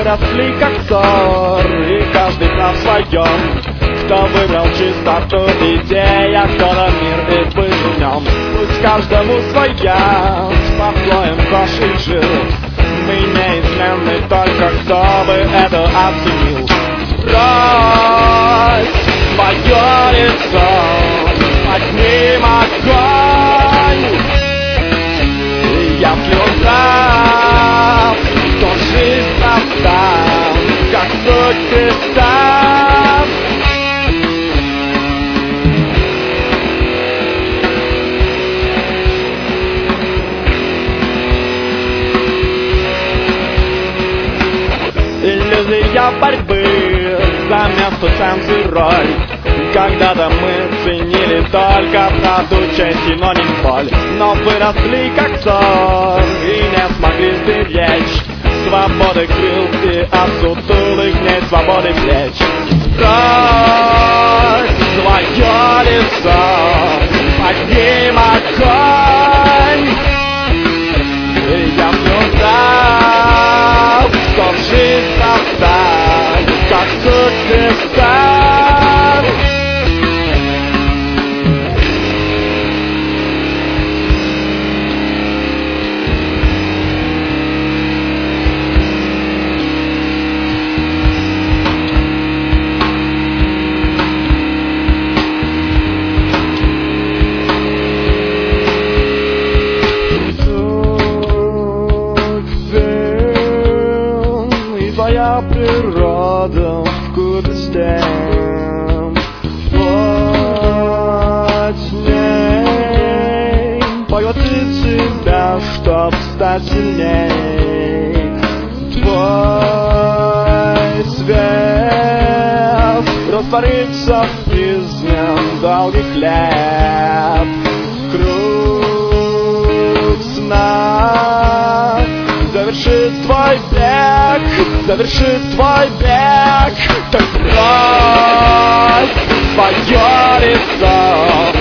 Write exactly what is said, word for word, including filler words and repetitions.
выросли как ссор, и каждый прав в своем. Кто выбрал чистоту детей, а кто мир и быть в нем. Пусть каждому своя, по слоям кожи и жил. Мы неизменны, только кто бы это оценил. Брось свое лицо, подним огонь. Если он прав, то жизнь проста, как суть Христа. Иллюзия борьбы за место, шанс и роль. Когда-то мы ценили только правду, честь и но не боль. Но выросли как ссор и не смогли сберечь свободы крыл и от сутулых дней свободы плеч. Брось свое лицо, подним огонь. Я все прав, что жизнь проста, как суть Христа. Твоя природа в скудости, вот с ней поглотит себя, чтоб стать сильней. Твой свет растворится в призме долгий хлеб. Круг сна завершит твой бег, завершит твой бег. Так брось свое лицо,